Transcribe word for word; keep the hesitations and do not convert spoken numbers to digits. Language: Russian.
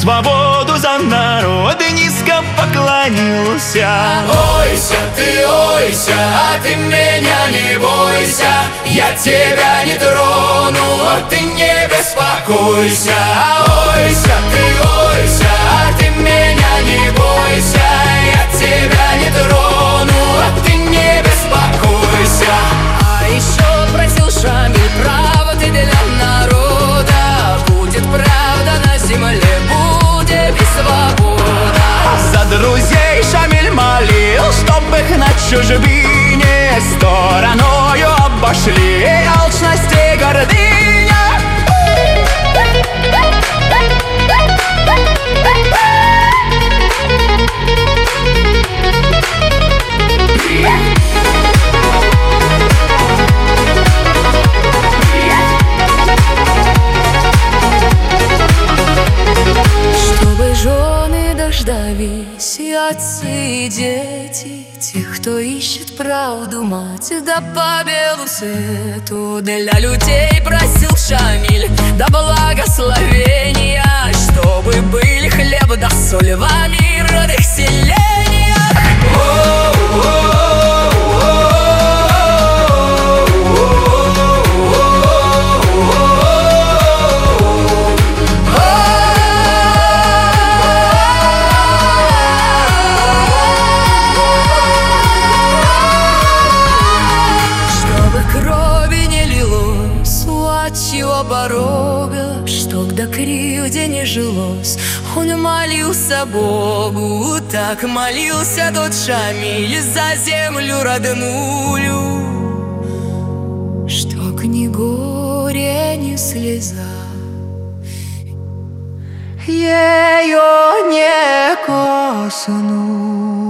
свободу за народ и низко поклонился. Ойся, ты ойся, а ты меня не бойся. Я тебя не трону, а ты не беспокойся. Ойся, ты ойся, а ты меня не бойся. Я тебя не трону, а ты не беспокойся. А еще просил Шамиль правды для народа. Будет правда на земле, будет и свобода. За друзей Шамиль молил, чтоб их на чужбине стороною обошли алчность и гордыня. Чтобы жены дождались и отцы, и дети, тех, кто ищет правду, мать, да по белу свету. Для людей просил Шамиль, да благословения, чтобы были хлеб да соль во мирных селениях. Отчего порога, чтоб до кривде не жилось, он молился Богу, так молился тот Шамиль за землю родную, чтоб ни горе, ни слеза ее не коснулась.